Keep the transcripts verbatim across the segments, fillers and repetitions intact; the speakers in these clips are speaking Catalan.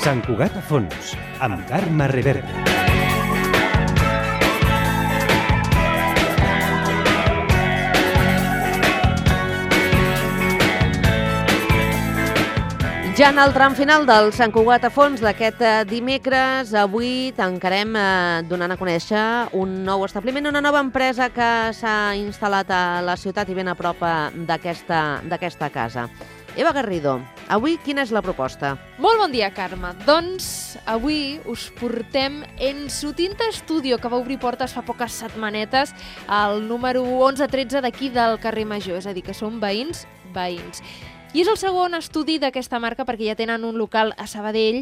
Sant Cugat a fons, amb Carme Reverte. Ja en el tram final del Sant Cugat a fons d'aquest dimecres, avui tancarem eh, donant a conèixer un nou establiment, una nova empresa que s'ha instal·lat a la ciutat i ben a prop d'aquesta d'aquesta casa. Eva Garrido, avui quina és la proposta? Molt bon dia, Carme. Doncs avui us portem Enso Tinta Studio, que va obrir portes fa poques setmanetes al número onze tretze d'aquí del carrer Major, és a dir, que són veïns, veïns. I és el segon estudi d'aquesta marca perquè ja tenen un local a Sabadell.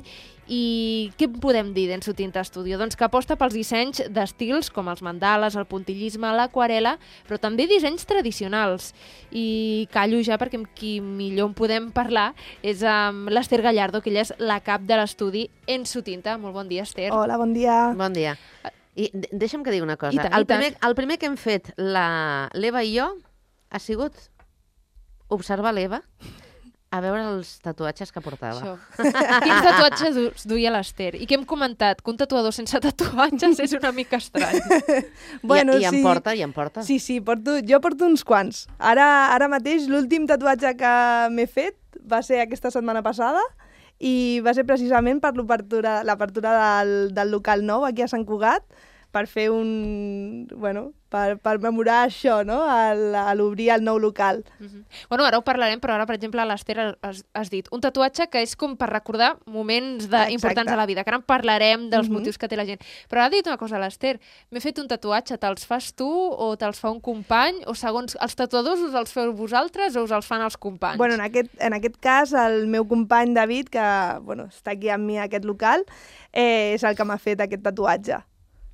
I què podem dir d'Enso Tinta Studio? Doncs que aposta pels dissenys d'estils com els mandales, el puntillisme, l'aquarela, però també dissenys tradicionals. I callo ja perquè amb qui millor en podem parlar és amb l'Ester Gallardo, que ella és la cap de l'estudi Enso Tinta. Molt bon dia, Ester. Hola, bon dia. Bon dia. I deixa'm que digui una cosa. I tant, el, i tant. primer, el primer que hem fet l'Eva i jo ha sigut observar l'Eva a veure els tatuatges que portava. Això. Quins tatuatges du duia l'Ester? I què hem comentat? Que un tatuador sense tatuatges és una mica estrany. Bueno, I, i em sí. porta, i em porta. Sí, sí, porto, jo porto uns quants. Ara, ara mateix l'últim tatuatge que m'he fet va ser aquesta setmana passada i va ser precisament per l'obertura l'apertura del, del local nou aquí a Sant Cugat, per fer un... bueno, per, per memorar això, no?, al, a l'obrir el nou local. Uh-huh. Bueno, ara ho parlarem, però ara, per exemple, a l'Ester has, has dit un tatuatge que és com per recordar moments de, importants de la vida, que ara en parlarem dels uh-huh. motius que té la gent. Però ara ha dit una cosa, l'Ester, m'he fet un tatuatge, te'ls fas tu o te'ls fa un company? O segons els tatuadors us els feu vosaltres o us els fan els companys? Bueno, en aquest, en aquest cas, el meu company David, que bueno, està aquí amb mi a aquest local, eh, és el que m'ha fet aquest tatuatge.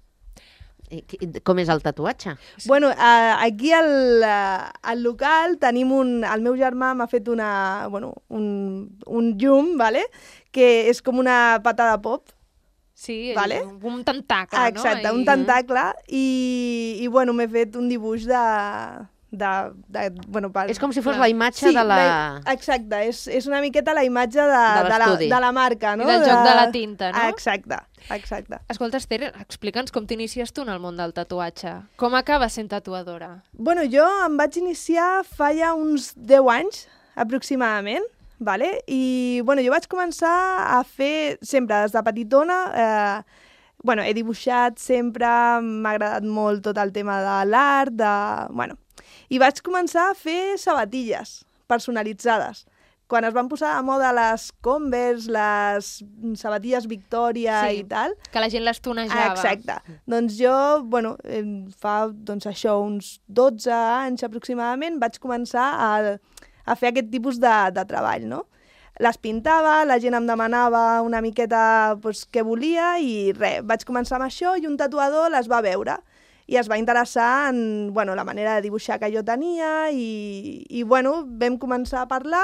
I, com és el tatuatge? Bueno, eh, aquí al, al local tenim un... El meu germà m'ha fet una, bueno, un, un llum, vale? Que és com una patada pop. Sí, vale? un, un tentacle, ah, exacte, no? un tentacle. I, i bueno, m'he fet un dibuix de... De, de, bueno, per... És com si fos Clar. la imatge sí, de la... la... Exacte, és, és una miqueta la imatge de, De de, la, l'estudi. de la marca, no? I del joc de la tinta, no? Ah, exacte, exacte. Escolta, Ester, explica'ns com t'inicies tu en el món del tatuatge. Com acabes sent tatuadora? Bueno, jo em vaig iniciar fa ja uns deu anys, aproximadament, vale? I bueno, jo vaig començar a fer sempre, des de petitona, eh, bueno, he dibuixat sempre, m'ha agradat molt tot el tema de l'art, de... bueno, i vaig començar a fer sabatilles personalitzades. Quan es van posar de moda les Converse, les sabatilles Victoria Sí, i tal... que la gent les tonejava. Ah, exacte. Doncs jo, bueno, eh, fa doncs això, uns dotze anys aproximadament, vaig començar a, a fer aquest tipus de, de treball, no? Les pintava, la gent em demanava una miqueta doncs, què volia i res, vaig començar amb això i un tatuador les va veure i es va interessar en bueno, la manera de dibuixar que jo tenia i, i bueno, vam començar a parlar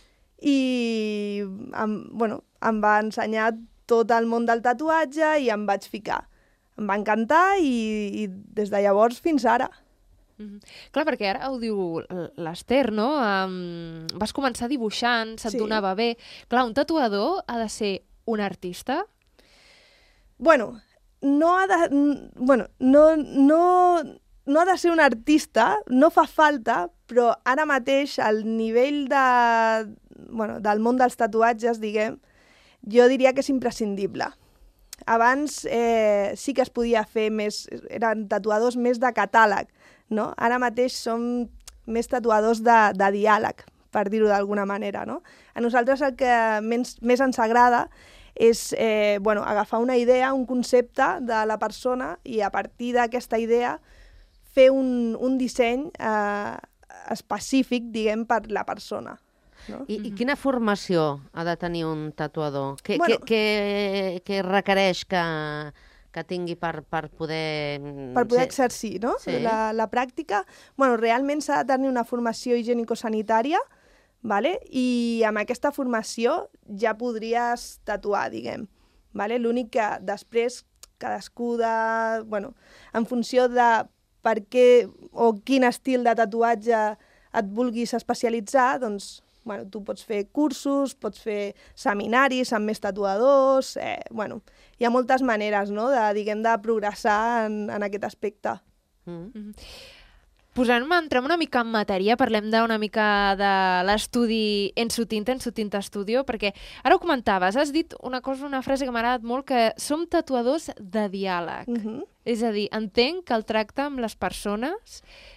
i em, bueno, em va ensenyar tot el món del tatuatge i em vaig ficar. Em va encantar i, i des de llavors fins ara. Mm-hmm. Clar, perquè ara ho diu l'Ester, no? Um, vas començar dibuixant, se't Sí. donava bé. Clar, un tatuador ha de ser un artista? Bueno, no ha de, bueno, no, no, no ha de ser un artista, no fa falta, però ara mateix al nivell de, bueno, del món dels tatuatges, diguem, jo diria que és imprescindible. Abans eh, sí que es podia fer més, eren tatuadors més de catàleg, no? Ara mateix som més tatuadors de, de diàleg, per dir-ho d'alguna manera, no? A nosaltres el que més, més ens agrada és eh, bueno, agafar una idea, un concepte de la persona i a partir d'aquesta idea fer un, un disseny eh, específic, diguem, per la persona. No? I, I quina formació ha de tenir un tatuador? Què, Bueno. què, què, què requereix que, que tingui per, per poder... Per poder ser- exercir, no? Sí. La, la pràctica. Bueno, realment s'ha de tenir una formació higienico-sanitària, vale? I amb aquesta formació ja podries tatuar, diguem. Vale? L'únic que després cadascú de... Bueno, en funció de per què o quin estil de tatuatge et vulguis especialitzar, doncs bueno, tu pots fer cursos, pots fer seminaris amb més tatuadors, eh, bueno, hi ha moltes maneres, no?, de, diguem, de progressar en, en aquest aspecte. Mm. Mm-hmm. Posant-me, entrem una mica en matèria, parlem d'una mica de l'estudi Ensu Tinta, Ensu Tinta Studio, perquè ara ho comentaves, has dit una cosa, una frase que m'ha agradat molt, que som tatuadors de diàleg. Uh-huh. És a dir, entenc que el tracte amb les persones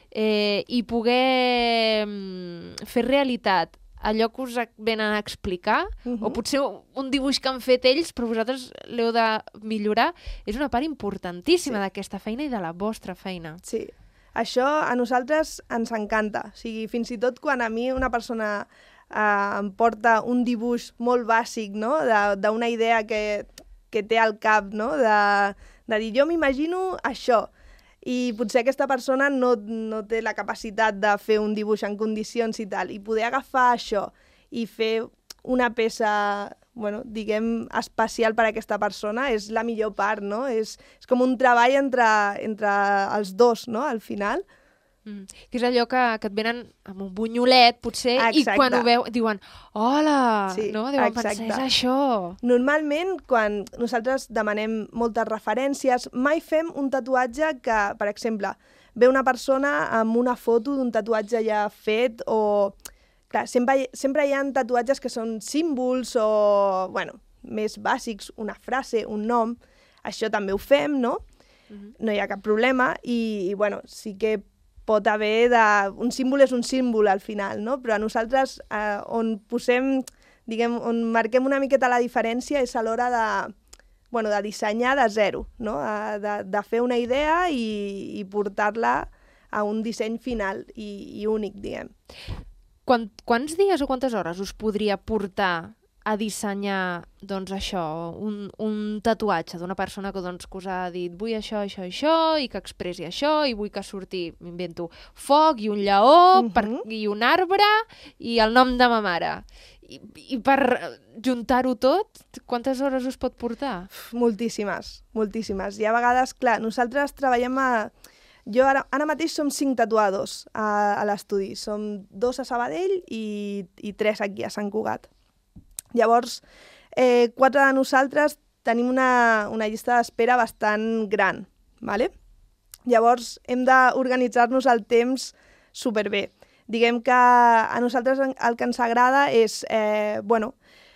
eh, i poder mm, fer realitat allò que us venen a explicar, uh-huh. o potser un dibuix que han fet ells, però vosaltres l'heu de millorar, és una part importantíssima Sí. d'aquesta feina i de la vostra feina. Sí, això a nosaltres ens encanta. O sigui, fins i tot quan a mi una persona eh, em porta un dibuix molt bàsic, no?, de- d'una idea que, que té al cap, no?, de, de dir, jo m'imagino això, i potser aquesta persona no, no té la capacitat de fer un dibuix en condicions i tal, i poder agafar això i fer una peça, bueno, diguem, especial per a aquesta persona és la millor part, no? És, és com un treball entre, entre els dos, no?, al final. Mm. Que és allò que, que et venen amb un bunyolet, potser, Exacte. i quan ho veu, diuen, hola, Sí, no? Deuen exacte. pensar, és això. Normalment, quan nosaltres demanem moltes referències, mai fem un tatuatge que, per exemple, ve una persona amb una foto d'un tatuatge ja fet o... Clar, sempre, sempre hi ha tatuatges que són símbols o, bueno, més bàsics, una frase, un nom. Això també ho fem, no? Mhm. No hi ha cap problema i, i bueno, sí que pot haver de... Un símbol és un símbol al final, no? Però a nosaltres eh, on posem, diguem, on marquem una miqueta la diferència és a l'hora de, bueno, de dissenyar de zero, no? Eh, de, de fer una idea i, i portar-la a un disseny final i, i únic, diguem. Quan, quants dies o quantes hores us podria portar a dissenyar, doncs, això, un, un tatuatge d'una persona que, doncs, que us ha dit vull això, això, això, i que expressi això, i vull que surti, m'invento, foc i un lleó, Mhm. per, i un arbre, i el nom de ma mare. I, i per juntar-ho tot, quantes hores us pot portar? Uf, moltíssimes, moltíssimes. I a vegades, clar, nosaltres treballem a... Jo ara, ara mateix som cinc tatuadors a, a l'estudi. Som dos a Sabadell i, i tres aquí a Sant Cugat. Llavors, eh, quatre de nosaltres tenim una, una llista d'espera bastant gran, ¿vale? Llavors, hem d'organitzar-nos el temps superbé. Diguem que a nosaltres el que ens agrada és, eh, bueno,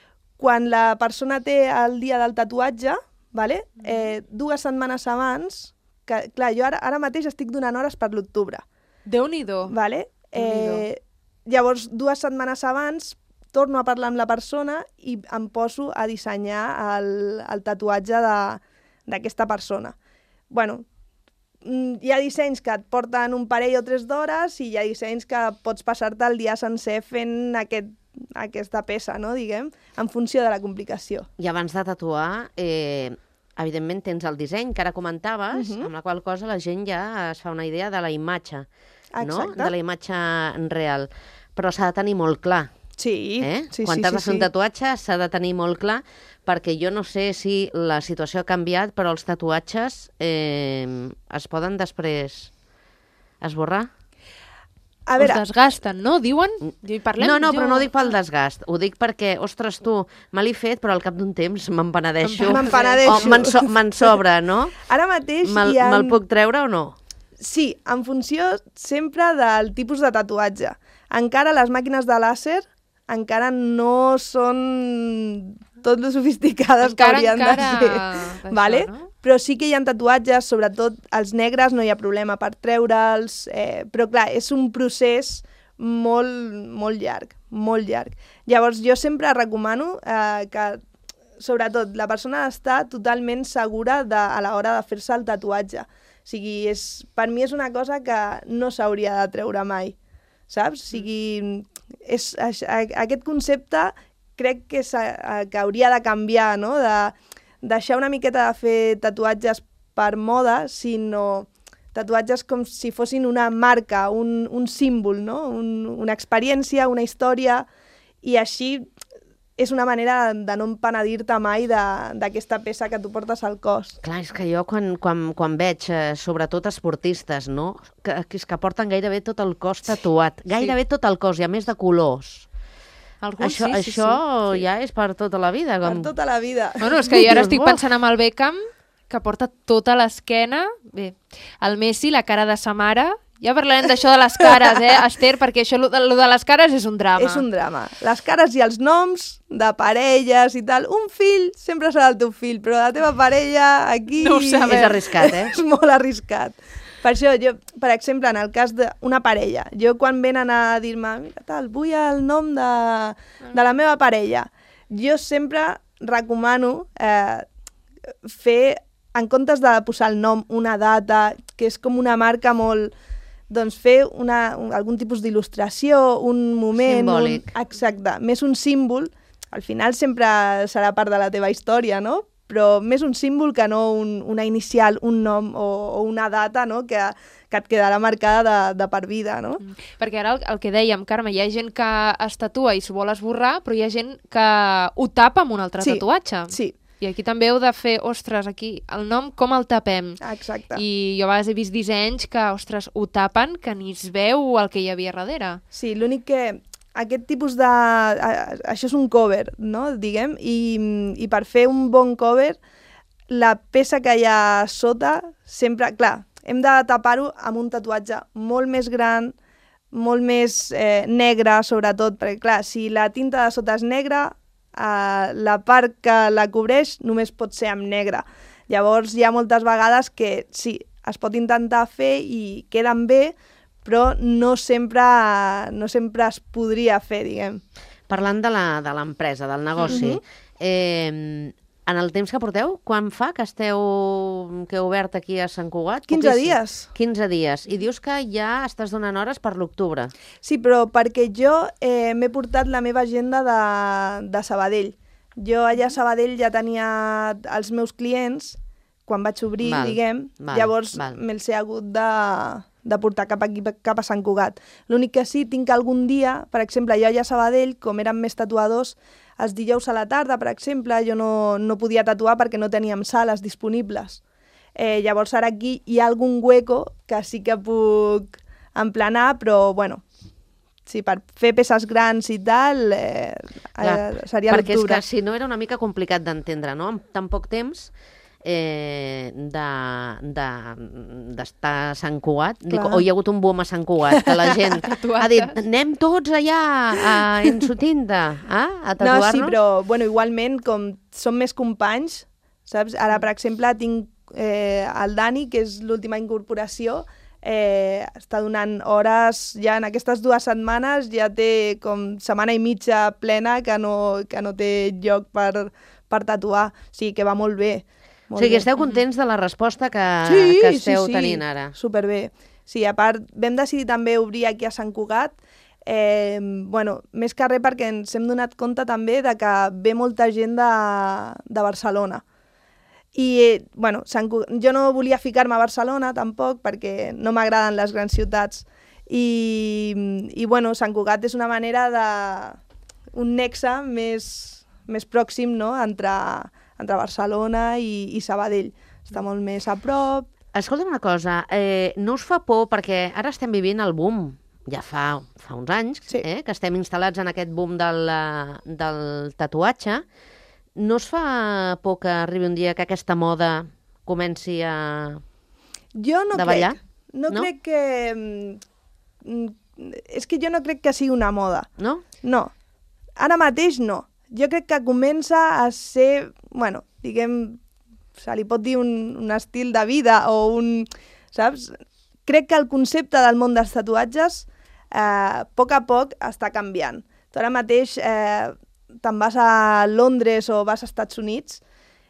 quan la persona té el dia del tatuatge, ¿vale? eh, dues setmanes abans, que, clar, jo ara, ara mateix estic donant hores per l'octubre, Déu-n'hi-do. ¿vale? Déu-n'hi-do. Eh, llavors, dues setmanes abans torno a parlar amb la persona i em poso a dissenyar el, el tatuatge de- d'aquesta persona. Bueno, mm, hi ha dissenys que et porten un parell o tres d'hores i hi ha dissenys que pots passar-te el dia sencer fent aquest, aquesta peça, no?, diguem, en funció de la complicació. I abans de tatuar, eh, evidentment tens el disseny que ara comentaves, Mhm. amb la qual cosa la gent ja es fa una idea de la imatge, no? Exacte. De la imatge real. Però s'ha de tenir molt clar, Sí, eh? sí, Quan sí, t'has sí, de fer un sí. tatuatge s'ha de tenir molt clar, perquè jo no sé si la situació ha canviat, però els tatuatges eh, es poden després esborrar. A Us veure, desgasten, no? Diuen? I parlem, No, no, jo- però no ho dic pel desgast. Ho dic perquè, ostres, tu, me l'he fet, però al cap d'un temps me'n penedeixo. Me'n penedeixo. O me'n so, me'n sobra, no? ara mateix Me'l hi ha... me'l puc treure o no? Sí, en funció sempre del tipus de tatuatge. Encara les màquines de làser encara no són tot lo sofisticades Encara, que haurien encara de ser. d'això, Vale? no? Però sí que hi ha tatuatges, sobretot els negres, no hi ha problema per treure'ls, eh, però clar, és un procés molt, molt llarg, molt llarg. Llavors jo sempre recomano eh, que, sobretot, la persona ha d'estar totalment segura de, a l'hora de fer-se el tatuatge. O sigui, és, per mi és una cosa que no s'hauria de treure mai, saps? O sigui, és, és, aquest concepte crec que, que hauria de canviar, no? De deixar una miqueta de fer tatuatges per moda, sinó tatuatges com si fossin una marca, un, un símbol, no? Un, una experiència, una història, i així és una manera de no empenedir-te mai d'aquesta peça que tu portes al cos. Clar, és que jo quan, quan, quan veig, eh, sobretot esportistes, no? Que, que, és que porten gairebé tot el cos tatuat, gairebé tot el cos, i a més de colors. Alguns Això, sí, sí, això sí. ja és per tota la vida. Per Com... tota la vida. Bueno, és que jo ara Dius, estic "Buah". pensant en el Beckham, que porta tota l'esquena. Bé, el Messi, la cara de sa mare. Ja parlarem d'això de les cares, eh, Esther, perquè això, lo de, lo de les cares és un drama. És un drama. Les cares i els noms de parelles i tal. Un fill sempre serà el teu fill, però la teva parella aquí... No ho sabem. És arriscat, eh? És molt arriscat. Per això, jo, per exemple, en el cas d'una parella, jo quan venen a dir-me, mira, tal, vull el nom de, de la meva parella, jo sempre recomano eh, fer, en comptes de posar el nom, una data, que és com una marca molt... doncs fer una, un, algun tipus d'il·lustració, un moment... Simbòlic. Un, exacte, més un símbol. Al final sempre serà part de la teva història, no? Però més un símbol que no un, una inicial, un nom o, o una data, no? que, que et quedarà marcada de, de per vida, no? Mm. Perquè ara el, el que dèiem, Carme, hi ha gent que es tatua i s'ho vol esborrar, però hi ha gent que ho tapa amb un altre Sí, tatuatge. sí. I aquí també heu de fer, ostres, aquí, el nom com el tapem? Exacte. I jo a vegades he vist dissenys que, ostres, ho tapen, que ni es veu el que hi havia darrere. Sí, l'únic que aquest tipus de... a- Això és un cover, no?, diguem, i, i per fer un bon cover, la peça que hi ha sota, sempre... Clar, hem de tapar-ho amb un tatuatge molt més gran, molt més eh, negre, sobretot, perquè, clar, si la tinta de sota és negra, eh, la part que la cobreix només pot ser amb negre. Llavors, hi ha moltes vegades que sí, es pot intentar fer i queden bé, però no sempre, no sempre es podria fer, diguem. Parlant de la- de l'empresa, del negoci, Mhm. eh, en el temps que porteu, quan fa que esteu que heu obert aquí a Sant Cugat? quinze Poquíssim. dies. quinze dies. I dius que ja estàs donant hores per l'octubre. Sí, però perquè jo eh, m'he portat la meva agenda de, de Sabadell. Jo allà a Sabadell ja tenia els meus clients quan vaig obrir, Val, diguem, val, llavors val. me'ls he hagut de, de portar cap aquí, cap a Sant Cugat. L'únic que sí, tinc algun dia, per exemple, jo allà a Sabadell, com eren més tatuadors, els dijous a la tarda, per exemple, jo no, no podia tatuar perquè no teníem sales disponibles. Eh, llavors ara aquí hi ha algun hueco que sí que puc emplenar, però bueno, sí, per fer peces grans i tal, eh, Clar, eh, seria perquè és l'octubre. que si no era una mica complicat d'entendre, no? Amb tan poc temps eh, de- de- d'estar a Sant Cugat. Dic, Clar. o hi ha hagut un boom a Sant Cugat, que la gent Tatuates. ha dit, anem tots allà a Ensutinta ah, a No, tatuar-nos. sí, però bueno, igualment, com som més companys, saps? Ara, per exemple, tinc eh, el Dani, que és l'última incorporació, eh, està donant hores, ja en aquestes dues setmanes ja té com setmana i mitja plena que no, que no té lloc per, per tatuar. O sigui, que va molt bé. O Molt sigui, bé. esteu contents de la resposta que, Sí, que sí, esteu sí, tenint ara. superbé. Sí, a part, vam decidir també obrir aquí a Sant Cugat, eh, bueno, més que res perquè ens hem donat compte també de que ve molta gent de, de Barcelona. I, eh, bueno, Sant Cugat, jo no volia ficar-me a Barcelona tampoc perquè no m'agraden les grans ciutats. I, i bueno, Sant Cugat és una manera de... un nexe més, més pròxim, no?, entre, entre Barcelona i, i Sabadell. Està molt més a prop. Escolta'm una cosa, eh, no us fa por, perquè ara estem vivint el boom, ja fa, fa uns anys, Sí. eh, que estem instal·lats en aquest boom del, eh, del tatuatge. No us fa por que arribi un dia que aquesta moda comenci a... Jo no De ballar? crec. No, No? crec que... mm, És que jo no crec que sigui una moda. No? No. Ara mateix no. Jo crec que comença a ser, bueno, diguem, se li pot dir un, un estil de vida o un... Saps? Crec que el concepte del món dels tatuatges eh, a poc a poc està canviant. Tu ara mateix eh, te'n vas a Londres o vas als Estats Units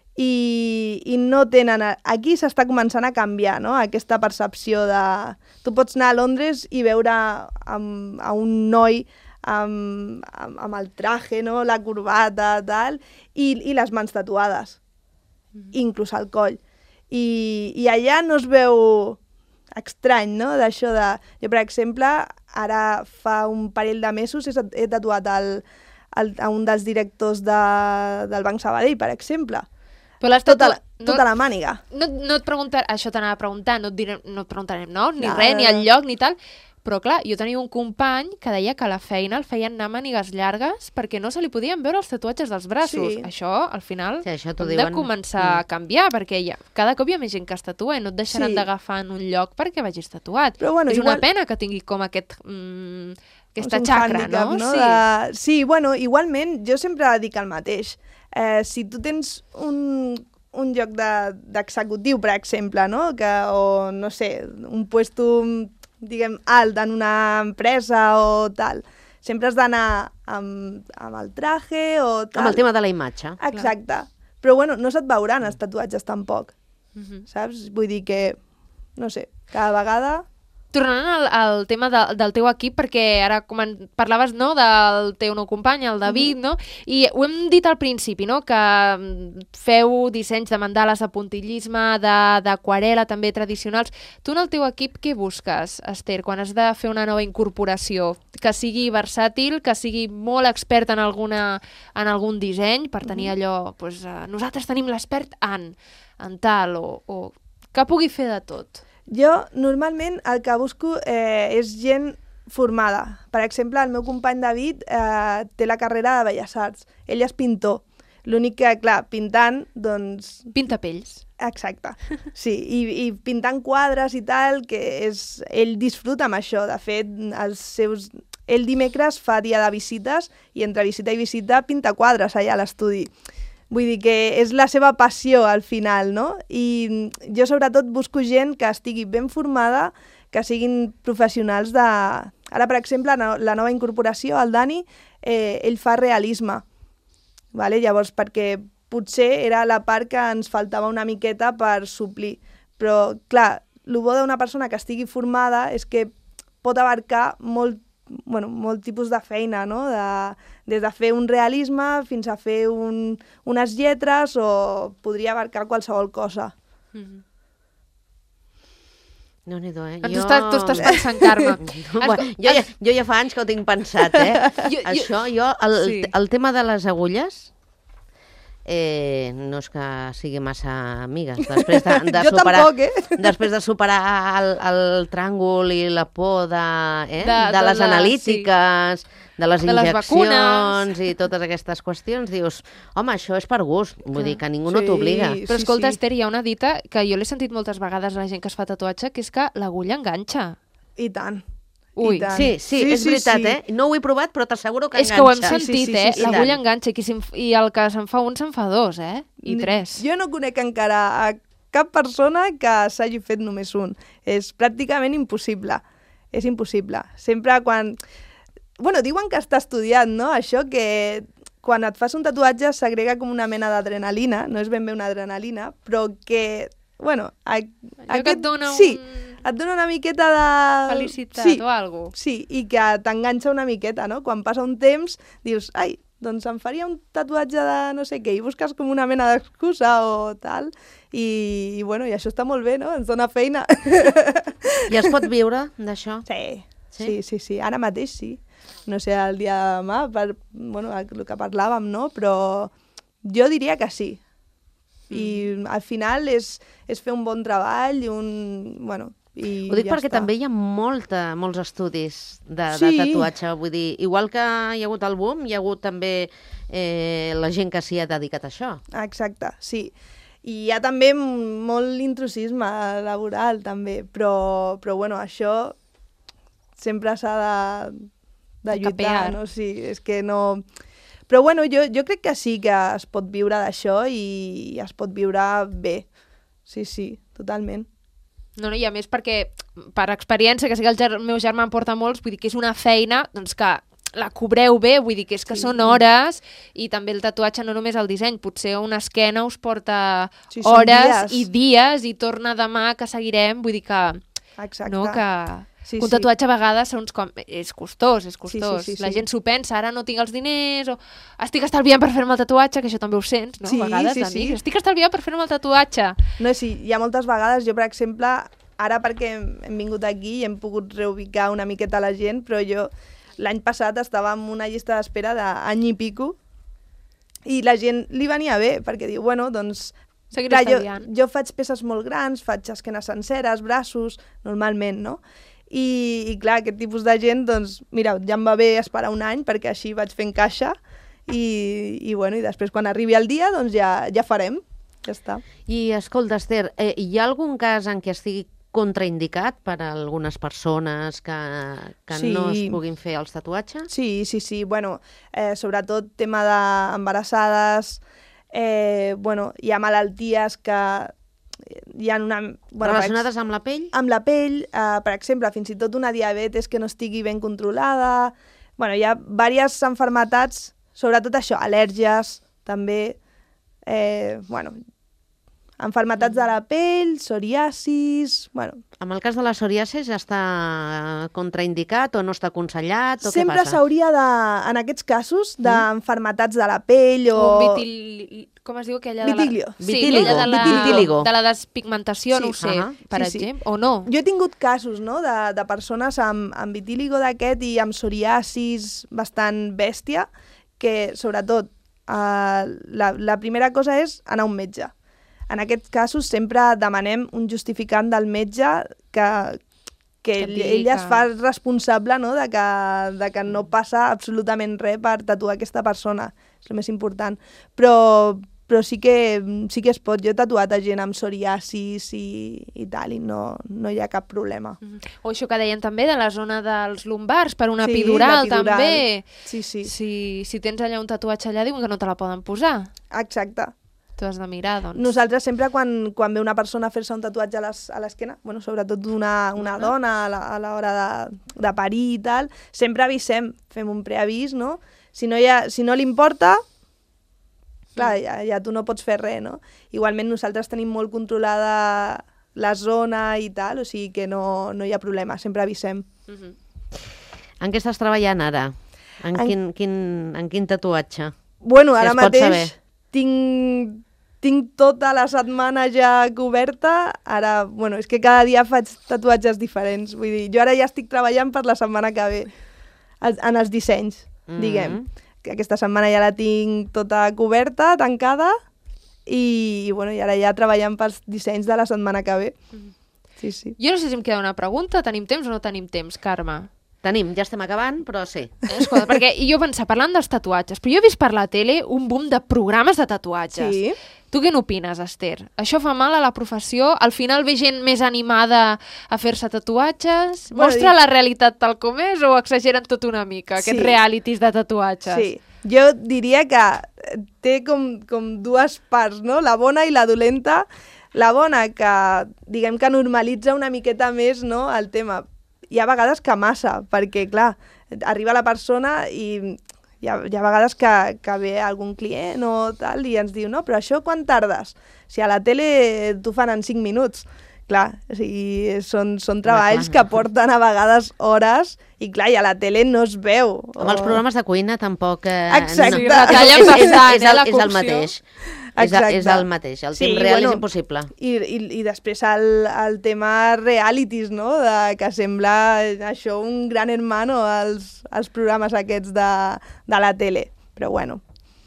i, i no tenen... Aquí s'està començant a canviar, no?, aquesta percepció de... Tu pots anar a Londres i veure amb, a un noi amb, amb, amb el traje, no?, la corbata, tal, i, i les mans tatuades, mm. inclús al coll. I, I allà no es veu estrany, no?, d'això de... Jo, per exemple, ara fa un parell de mesos he, he tatuat el, el, a un dels directors de, del Banc Sabadell, per exemple. Però l'has Tota, tatuat- la, tota no, la màniga. No, no et preguntar, això t'anava a preguntar, no et, direm, no et preguntarem no, ni No, res, no, ni el no. lloc, ni tal, Però clar, jo tenia un company que deia que a la feina el feien anar mànigues llargues perquè no se li podien veure els tatuatges dels braços. Sí. Això, al final, Sí, això t'ho hem diuen. de començar a canviar, perquè ja, cada cop hi ha més gent que es tatua i no et deixaran Sí. d'agafar en un lloc perquè vagis tatuat. Però, bueno, és igual- una pena que tingui com aquest... Mm, aquesta És un xacra, hàndicap, no? Sí. De... sí, bueno, igualment, jo sempre dic el mateix. Eh, si tu tens un, un lloc d'executiu, de, per exemple, no? Que, o, no sé, un puesto, diguem, alt en una empresa o tal, sempre has d'anar amb, amb el traje o tal. Amb el tema de la imatge. Exacte. Però, bueno, no se't veuran els tatuatges tampoc, Mhm. saps? Vull dir que, no sé, cada vegada... Tornant al, al tema de, del teu equip, perquè ara comen- parlaves, no, del teu nou company, el David, Mhm. no? I ho hem dit al principi, no?, que mm, feu dissenys de mandales, de puntillisme, de- d'aquarel·la, també tradicionals. Tu en el teu equip què busques, Esther, quan has de fer una nova incorporació? Que sigui versàtil, que sigui molt expert en, alguna, en algun disseny, per tenir allò, doncs, eh, nosaltres tenim l'expert en, en tal, o, o que pugui fer de tot. Jo, normalment, el que busco eh, és gent formada. Per exemple, el meu company David eh, té la carrera de Belles Arts. Ell és pintor. L'únic que, clar, pintant, doncs... Pinta pells. Exacte. Sí, i, i pintant quadres i tal, que és... ell disfruta amb això. De fet, els seus... ell dimecres fa dia de visites i entre visita i visita pinta quadres allà a l'estudi. Vull dir que és la seva passió al final, no? I jo sobretot busco gent que estigui ben formada, que siguin professionals de... Ara, per exemple, no- la nova incorporació, el Dani, eh, ell fa realisme. Vale? Llavors, perquè potser era la part que ens faltava una miqueta per suplir. Però, clar, el bo d'una persona que estigui formada és que pot abarcar molt bueno, molt tipus de feina, no? De, des de fer un realisme fins a fer un, unes lletres o podria abarcar qualsevol cosa. Mhm. Déu-n'hi-do, eh? Tu, estàs, tu estàs pensant, Carme. No, bueno, jo, ja, jo ja fa anys que ho tinc pensat, eh? Jo- jo- Això, jo, el, Sí. el tema de les agulles, eh, no és que sigui massa amigues. Després de, de Jo superar, tampoc, eh? Després de superar el, el tràngol i la por de, eh? De- de, de les la- analítiques, de les De les injeccions vacunes. i totes aquestes qüestions, dius, home, això és per gust, vull dir que ningú no Sí. t'obliga. Però Sí, escolta, sí. Esther, hi ha una dita que jo l'he sentit moltes vegades a la gent que es fa tatuatge, que és que l'agulla enganxa. I tant. Ui, I tant. Sí, sí, és veritat, eh? No ho he provat, però t'asseguro que És que ho hem enganxa. Sí, sentit, sí, sí, eh? sí, sí. L'agulla I tant. enganxa i, qui se'n f- i el que se'n fa un se'n fa dos, eh? I N- tres. Jo no conec encara a cap persona que s'hagi fet només un. És pràcticament impossible. És impossible. Sempre quan... Bueno, diuen que està estudiat, no? Això que quan et fas un tatuatge s'agrega com una mena d'adrenalina, no és ben bé una adrenalina, però que, bueno... A, Allò que et dona sí, un... et dona una miqueta de... felicitat sí, o alguna cosa. Sí, i que t'enganxa una miqueta, no? Quan passa un temps, dius, ai, doncs em faria un tatuatge de no sé què, i busques com una mena d'excusa o tal, i, i bueno, i això està molt bé, no? Ens dona feina. I es pot viure d'això? Sí, Sí? sí, sí, sí, ara mateix sí. No sé, el dia de demà, per, bueno, el que parlàvem, no? Però jo diria que sí. I Mm. al final és, és fer un bon treball i un... Bueno, i Ho dic ja perquè està. també hi ha molta, molts estudis de, de Sí. tatuatge. Vull dir, igual que hi ha hagut el boom, hi ha hagut també eh, la gent que s'hi ha dedicat a això. Exacte, sí. I hi ha també m- molt intrusisme laboral, també, però, però bueno, això sempre s'ha de, de lluitar, Capear. no? Sí, és que no... Però bueno, jo, jo crec que sí que es pot viure d'això i es pot viure bé. Sí, sí, totalment. No, no, i a més perquè, per experiència, que sé que el ger meu germà en porta molts, vull dir que és una feina doncs, que la cobreu bé, vull dir que és que Sí. són hores, i també el tatuatge no només el disseny, potser una esquena us porta Sí, són hores dies. i dies, i torna demà que seguirem, vull dir que, Exacte. no, que Sí, un sí. tatuatge a vegades segons com, és costós, és costós. sí, sí, La sí. gent s'ho pensa, ara no tinc els diners, o estic estalviant per fer-me el tatuatge, que això també ho sents, no? Sí, a vegades, sí, d'amics, sí. estic estalviant per fer-me el tatuatge. No, sí, hi ha moltes vegades, jo per exemple, ara perquè hem, hem vingut aquí i hem pogut reubicar una miqueta la gent, però jo l'any passat estava en una llista d'espera d'any i pico i la gent li venia bé, perquè diu, bueno, doncs... Seguiré jo, estalviant. jo faig peces molt grans, faig esquenes senceres, braços, normalment, no? i, i clar, aquest tipus de gent, doncs, mira, ja em va bé esperar un any perquè així vaig fent caixa i, i, bueno, i després quan arribi el dia doncs ja, ja farem, ja està. I escolta, Esther, eh, hi ha algun cas en què estigui contraindicat per a algunes persones que, que Sí. no es puguin fer els tatuatges? Sí, sí, sí, bueno, eh, sobretot tema d'embarassades, eh, bueno, hi ha malalties que hi ha una... Bueno, Relacionades amb la pell? amb la pell, eh, per exemple, fins i tot una diabetes que no estigui ben controlada. Bueno, hi ha diverses malalties, sobretot això, al·lèrgies, també, eh, bueno, malalties de la pell, psoriasis, bueno... En el cas de la psoriasi ja està contraindicat o no està aconsellat o Sempre què passa? s'hauria de, en aquests casos, d'enfermetats de la pell o... O un vitil... Com es diu aquella de la... Vitílio. Sí, Vitíligo. aquella de la, Vitíligo. de la despigmentació, Sí, no ho sé, ahà. per Sí, sí. exemple, o no. Jo he tingut casos, no?, de, de persones amb, amb vitíligo d'aquest i amb psoriasis bastant bèstia, que, sobretot, eh, la, la primera cosa és anar a un metge. En aquests casos sempre demanem un justificant del metge que, que Que et ell, digui ell es que- fa responsable, no?, de que, de que no passa absolutament res per tatuar aquesta persona. És el més important. Però, però sí, que, sí que es pot. Jo he tatuat a gent amb psoriasis i, i tal, i no, no hi ha cap problema. Mhm. O això que deien també de la zona dels lumbars, per una Sí, epidural, la epidural. també. Sí, sí, Si, si tens allà un tatuatge allà, diuen que no te la poden posar. exacte. Tu has de mirar, doncs. Nosaltres sempre quan, quan ve una persona a fer-se un tatuatge a les- a l'esquena, bueno, sobretot una, una Dona. dona a la- a l'hora de, de parir i tal, sempre avisem, fem un preavís, no? Si no, hi ha, si no li importa, clar, ja, ja tu no pots fer res, no? Igualment nosaltres tenim molt controlada la zona i tal, o sigui que no, no hi ha problema, sempre avisem. Mhm. En què estàs treballant ara? En, En- quin, quin, en quin tatuatge? Bueno, Si ara es pot mateix saber. tinc, tinc tota la setmana ja coberta. Ara, bueno, és que cada dia faig tatuatges diferents. Vull dir, jo ara ja estic treballant per la setmana que ve, els- en els dissenys, Mhm. diguem. Que aquesta setmana ja la tinc tota coberta, tancada, i, i, bueno, i ara ja treballant pels dissenys de la setmana que ve. Sí, sí. Jo no sé si em queda una pregunta. Tenim temps o no tenim temps, Carme? Tenim, ja estem acabant, però sí. Escolta, perquè jo pensava, parlant dels tatuatges, però jo he vist per la tele un boom de programes de tatuatges. Sí. Tu què n'opines, Esther? Això fa mal a la professió? Al final ve gent més animada a fer-se tatuatges? Bueno, Mostra dic- la realitat tal com és o exageren tot una mica, Sí. aquests realities de tatuatges? Sí, jo diria que té com, com dues parts, no? La bona i la dolenta. La bona, que diguem que normalitza una miqueta més, no?, el tema. Hi ha vegades que massa, perquè, clar, arriba la persona i hi ha, hi ha vegades que, que ve algun client o tal i ens diu, no, però això quan tardes? Si a la tele t'ho fan en cinc minuts. Clar, o sigui, són, són treballs clar. que porten a vegades hores i, clar, i a la tele no es veu. Amb els O- programes de cuina tampoc... Eh, Exacte. No. Sí, retallen és, és, bastant, és, eh, el, la és el cocció. mateix. És, el- és el mateix. El Sí, temps real bueno, és impossible. I, i, i després el, el tema realities, no?, de, que sembla això un gran hermano als, als programes aquests de, de la tele. Però bueno,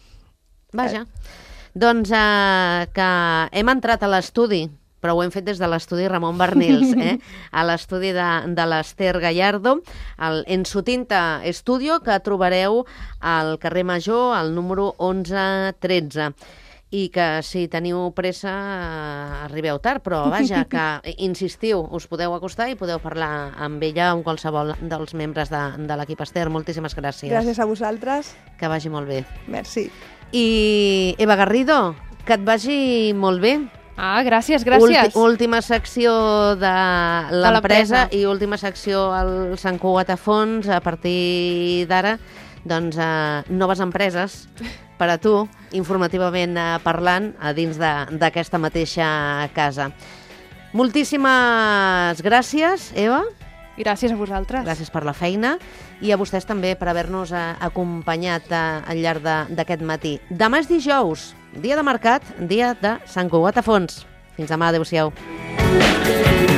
Vaja. Doncs eh, que hem entrat a l'estudi, però ho hem fet des de l'estudi Ramon Barnils, eh? a l'estudi de, de l'Esther Gallardo, el Ensu Tinta Estudio, que trobareu al carrer Major, al número onze tretze. I que si teniu pressa eh, arribeu tard, però vaja, que insistiu, us podeu acostar i podeu parlar amb ella o amb qualsevol dels membres de, de l'equip. Esther, moltíssimes gràcies. gràcies a vosaltres. Que vagi molt bé. Merci. I Eva Garrido, que et vagi molt bé. Ah, gràcies, gràcies. Ulti, última secció de l'empresa l'empresa. i última secció al Sant Cugat a Fons. A partir d'ara, doncs, eh, noves empreses per a tu, informativament eh, parlant, a dins de- d'aquesta mateixa casa. Moltíssimes gràcies, Eva. Gràcies a vosaltres. Gràcies per la feina i a vostès també per haver-nos eh, acompanyat eh, al llarg de- d'aquest matí. Demà és dijous, dia de mercat, dia de Sant Cugat a Fons. Fins demà, adeu-siau.